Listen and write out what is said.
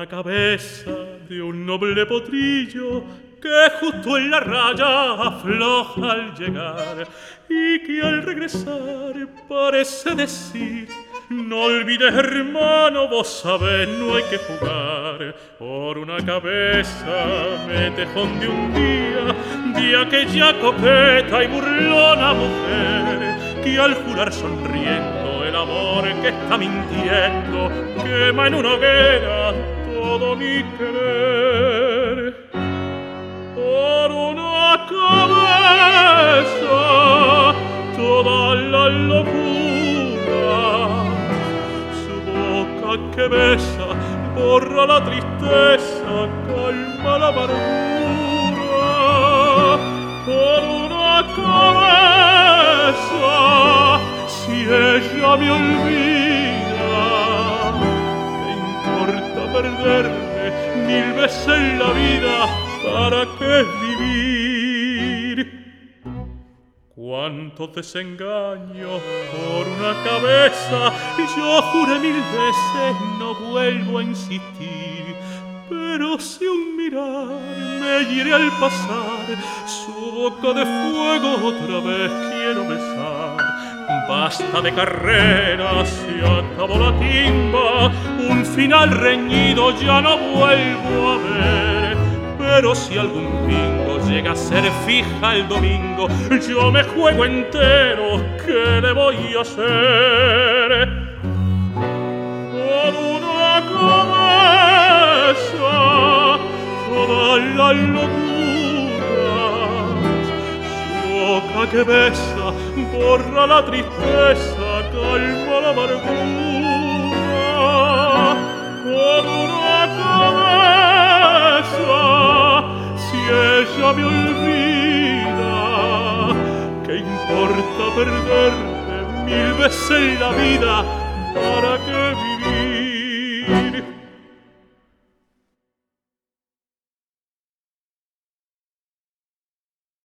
una cabeza de un noble potrillo que justo en la raya afloja al llegar y que al regresar parece decir: no olvides, hermano, vos sabés, no hay que jugar por una cabeza metejón de un día de aquella coqueta y burlona mujer que al jurar sonriendo el amor que está mintiendo quema en una hoguera todo mi querer. Por una cabeza toda la locura, su boca que besa borra la tristeza, calma la amargura. Por una cabeza, si ella me olvida, ¿qué importa perderme 1000 veces en la vida? ¿Para qué vivir? Cuántos desengaños por una cabeza, yo juré 1000 veces, no vuelvo a insistir. Pero si un mirar me hiere al pasar, su boca de fuego otra vez quiero besar. Basta de carrera, se acabó la timba, un final reñido ya no vuelvo a ver. Pero si algún bingo llega a ser fija el domingo, yo me juego entero, ¿qué le voy a hacer? Por una cabeza toda la locura, su boca que besa borra la tristeza, calma la amargura. Por una cabeza, si ella me olvida, ¿qué importa perderme 1000 veces en la vida? ¿Para qué vivir?